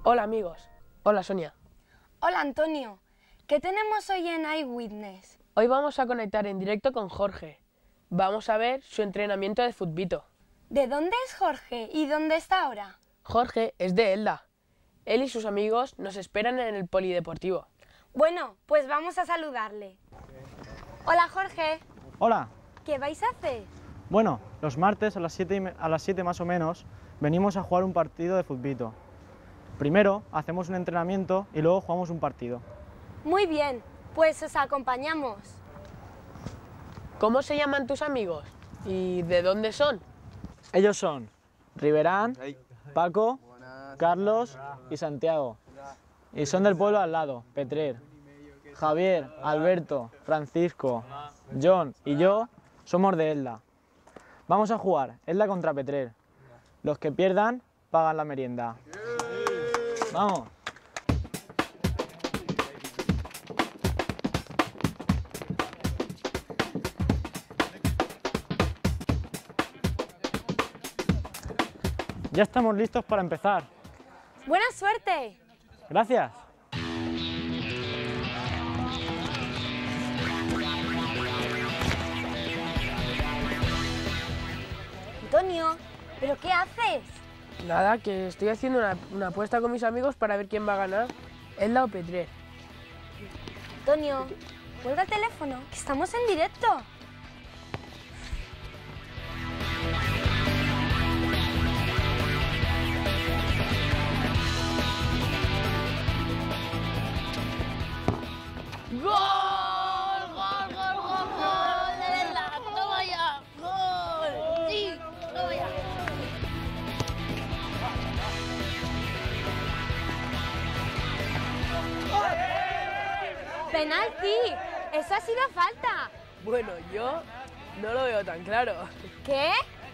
Hola amigos. Hola Sonia. Hola Antonio. ¿Qué tenemos hoy en Eyewitness? Hoy vamos a conectar en directo con Jorge. Vamos a ver su entrenamiento de futbito. ¿De dónde es Jorge y dónde está ahora? Jorge es de Elda. Él y sus amigos nos esperan en el polideportivo. Bueno, pues vamos a saludarle. Hola Jorge. Hola. ¿Qué vais a hacer? Bueno, los martes a las 7 más o menos venimos a jugar un partido de futbito. Primero hacemos un entrenamiento y luego jugamos un partido. Muy bien, pues os acompañamos. ¿Cómo se llaman tus amigos? ¿Y de dónde son? Ellos son Riverán, Paco, Carlos y Santiago. Y son del pueblo al lado, Petrer. Javier, Alberto, Francisco, John y yo somos de Elda. Vamos a jugar Elda contra Petrer. Los que pierdan pagan la merienda. ¡Vamos! Ya estamos listos para empezar. ¡Buena suerte! Gracias. Antonio, ¿pero qué haces? Nada, que estoy haciendo una apuesta con mis amigos para ver quién va a ganar, Elda o Petrer. Antonio, cuelga el teléfono, que estamos en directo. ¡Gol! ¡Gol, gol, gol, gol! ¡De Elda! ¡Toma ya! ¡Gol! ¡Sí! ¡Toma ya! ¡Penalti! ¡Eso ha sido falta! Bueno, yo no lo veo tan claro. ¿Qué?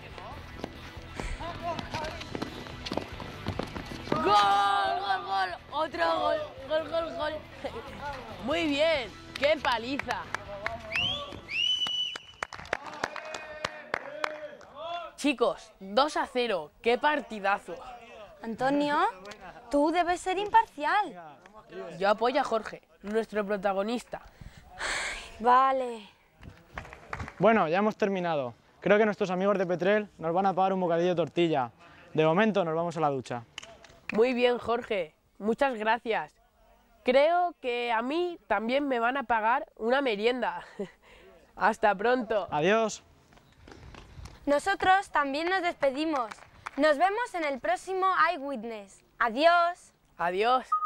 ¡Gol, gol, gol! ¡Otro gol! ¡Gol, gol, gol! Muy bien, ¡qué paliza! Chicos, 2-0, ¡qué partidazo! Antonio, tú debes ser imparcial. Yo apoyo a Jorge, nuestro protagonista. Vale. Bueno, ya hemos terminado. Creo que nuestros amigos de Petrel nos van a pagar un bocadillo de tortilla. De momento nos vamos a la ducha. Muy bien, Jorge, muchas gracias. Creo que a mí también me van a pagar una merienda. Hasta pronto. Adiós. Nosotros también nos despedimos. Nos vemos en el próximo Eyewitness. Adiós. Adiós.